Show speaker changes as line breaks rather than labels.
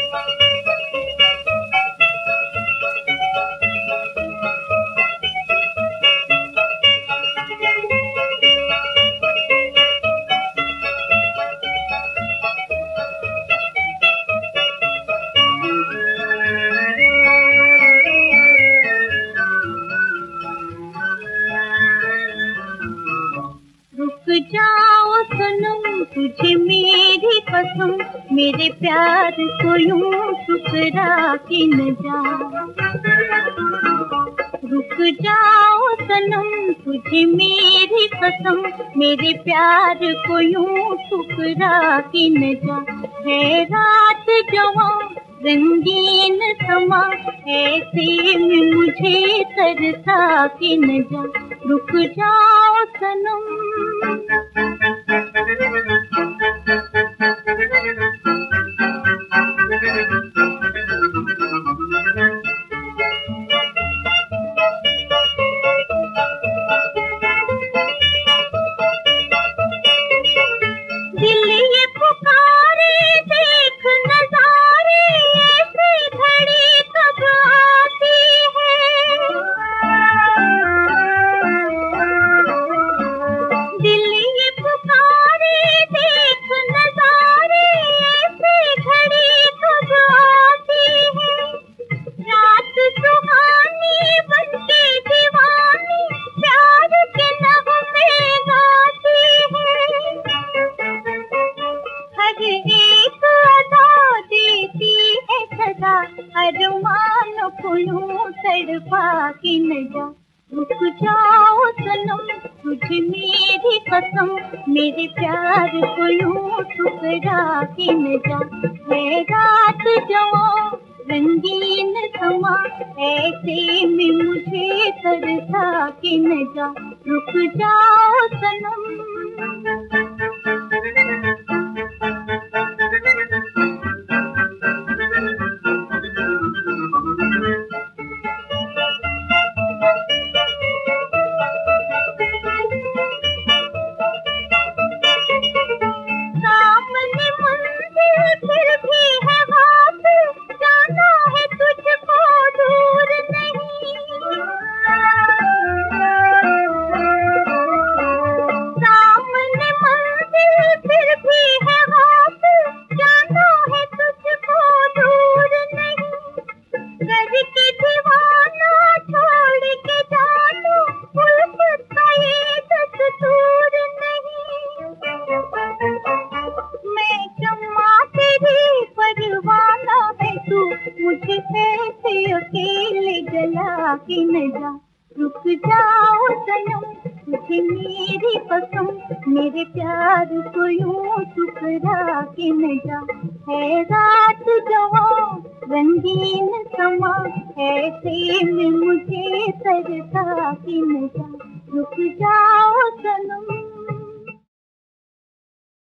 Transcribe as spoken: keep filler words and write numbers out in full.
जाओ सनम तुझे मेरी कसम, मेरे प्यार को यूं ठुकरा के न जा। रुक जाओ सनम तुझे मेरी कसम, मेरे प्यार को यूं ठुकरा के न जा। है रात जवां रंगीन समा, ऐसे में मुझे तरसा के न जा। रुक जाओ सनम। दिल ये पुकारे देख नजारे, ऐसी घड़ी कब आती है। दिल ये पुकारे देख नजारे, ऐसी घड़ी कब आती है। रात सुहानी बनके दीवानी, प्यार के नगमे गाती है। हर एक अदा देती है सदा, अरमान को यूं तड़पा के न जा। रुक जाओ सनम तुझे मेरी कसम, मेरे प्यार को यूं ठुकरा के न जा। है रात जवां रंगीन समा, ऐसे में मुझे तरसा के न जा। रुक जाओ सनम। सामने मंजिल फिर भी है गाफिल, जाना है तुझको दूर नहीं। सामने मंजिल फिर भी है गाफिल, जाना है तुझको दूर नहीं। करके दीवाना छोड़ के जानो, उल्फत का ये दस्तूर नहीं। मैं शम्मा तेरी परवाना है तू, मुझे ऐसे अकेले जला के न जा। रुक जाओ सनम तुझे मेरी कसम, मेरे प्यार को यूं ठुकरा के न जा। है रात जवां रंगीन समा, ऐसे में मुझे तरसा के न जा। रुक जाओ सनम।